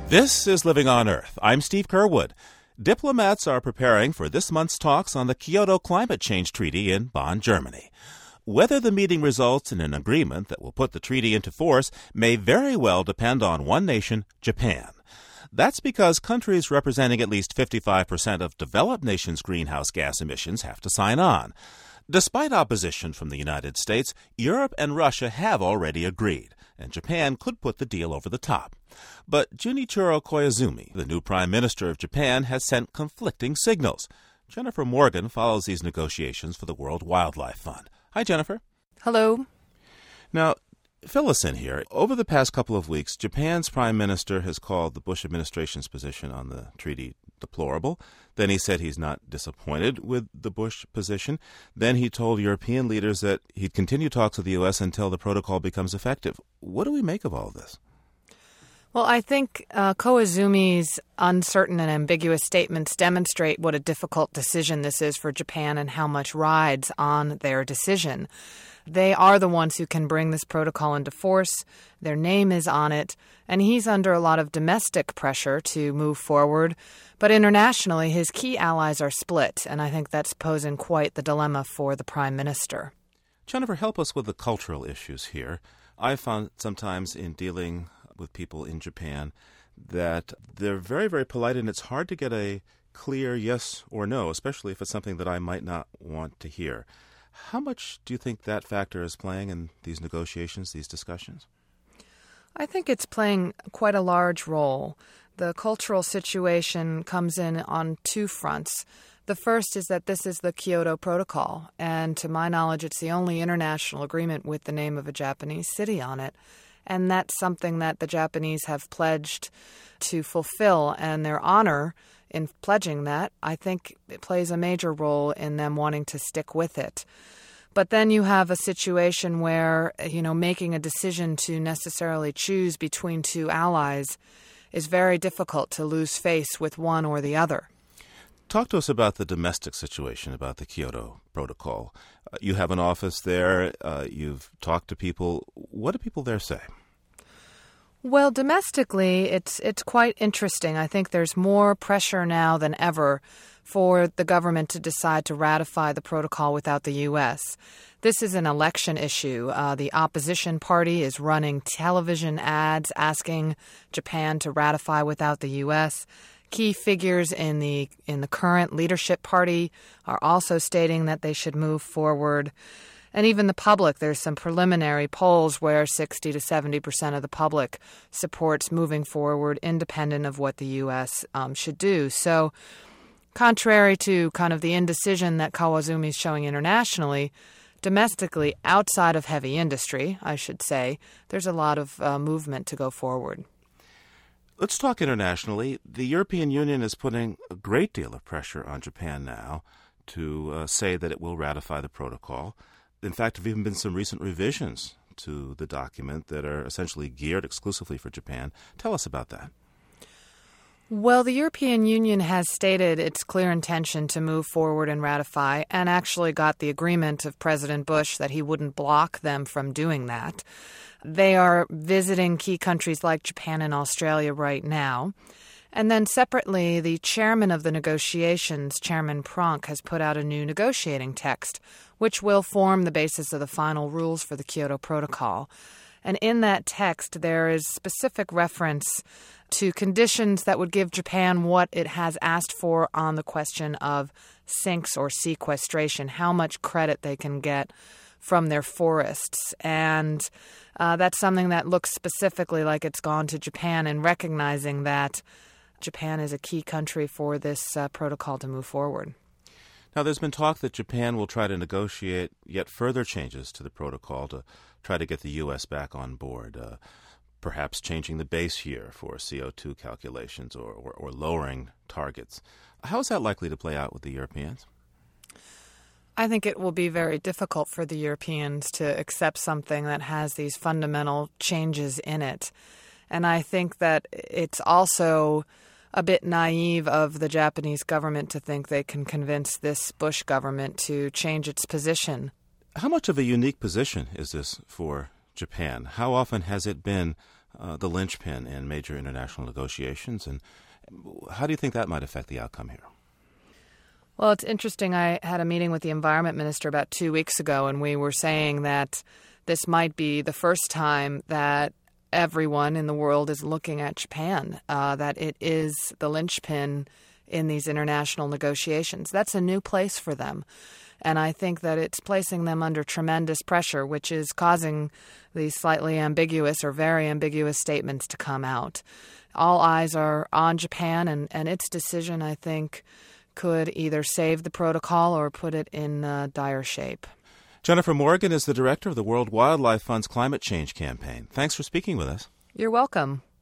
This is Living on Earth. I'm Steve Curwood. Diplomats are preparing for this month's talks on the Kyoto Climate Change Treaty in Bonn, Germany. Whether the meeting results in an agreement that will put the treaty into force may very well depend on one nation, Japan. That's because countries representing at least 55% of developed nations' greenhouse gas emissions have to sign on. Despite opposition from the United States, Europe and Russia have already agreed, and Japan could put the deal over the top. But Junichiro Koizumi, the new Prime Minister of Japan, has sent conflicting signals. Jennifer Morgan follows these negotiations for the World Wildlife Fund. Hi, Jennifer. Hello. Now, fill us in here. Over the past couple of weeks, Japan's Prime Minister has called the Bush administration's position on the treaty deplorable. Then he said he's not disappointed with the Bush position. Then he told European leaders that he'd continue talks with the U.S. until the protocol becomes effective. What do we make of all of this? Well, I think Koizumi's uncertain and ambiguous statements demonstrate what a difficult decision this is for Japan and how much rides on their decision. They are the ones who can bring this protocol into force. Their name is on it, and he's under a lot of domestic pressure to move forward. But internationally, his key allies are split, and I think that's posing quite the dilemma for the Prime Minister. Jennifer, help us with the cultural issues here. I've found sometimes in dealing with people in Japan that they're very, very polite, and it's hard to get a clear yes or no, especially if it's something that I might not want to hear. How much do you think that factor is playing in these negotiations, these discussions? I think it's playing quite a large role. The cultural situation comes in on two fronts. The first is that this is the Kyoto Protocol, and to my knowledge, it's the only international agreement with the name of a Japanese city on it. And that's something that the Japanese have pledged to fulfill, and their honor in pledging that, I think it plays a major role in them wanting to stick with it. But then you have a situation where, making a decision to necessarily choose between two allies is very difficult, to lose face with one or the other. Talk to us about the domestic situation, about the Kyoto Protocol. You have an office there. You've talked to people. What do people there say? Well, domestically, it's quite interesting. I think there's more pressure now than ever for the government to decide to ratify the protocol without the U.S. This is an election issue. The opposition party is running television ads asking Japan to ratify without the U.S. Key figures in the current leadership party are also stating that they should move forward. And even the public, there's some preliminary polls where 60 to 70% of the public supports moving forward independent of what the U.S. Should do. So contrary to kind of the indecision that Koizumi is showing internationally, domestically, outside of heavy industry, I should say, there's a lot of movement to go forward. Let's talk internationally. The European Union is putting a great deal of pressure on Japan now to say that it will ratify the protocol. In fact, there have even been some recent revisions to the document that are essentially geared exclusively for Japan. Tell us about that. Well, the European Union has stated its clear intention to move forward and ratify, and actually got the agreement of President Bush that he wouldn't block them from doing that. They are visiting key countries like Japan and Australia right now. And then separately, the chairman of the negotiations, Chairman Pronk, has put out a new negotiating text, which will form the basis of the final rules for the Kyoto Protocol. And in that text, there is specific reference to conditions that would give Japan what it has asked for on the question of sinks or sequestration, how much credit they can get from their forests. And that's something that looks specifically like it's gone to Japan, and recognizing that Japan is a key country for this protocol to move forward. Now, there's been talk that Japan will try to negotiate yet further changes to the protocol to try to get the U.S. back on board, perhaps changing the base year for CO2 calculations or lowering targets. How is that likely to play out with the Europeans? I think it will be very difficult for the Europeans to accept something that has these fundamental changes in it. And I think that it's also a bit naive of the Japanese government to think they can convince this Bush government to change its position. How much of a unique position is this for Japan? How often has it been the linchpin in major international negotiations. And how do you think that might affect the outcome here? Well, it's interesting. I had a meeting with the environment minister about 2 weeks ago, and we were saying that this might be the first time that everyone in the world is looking at Japan, that it is the linchpin in these international negotiations. That's a new place for them. And I think that it's placing them under tremendous pressure, which is causing these slightly ambiguous or very ambiguous statements to come out. All eyes are on Japan, and its decision, I think, could either save the protocol or put it in dire shape. Jennifer Morgan is the director of the World Wildlife Fund's Climate Change Campaign. Thanks for speaking with us. You're welcome.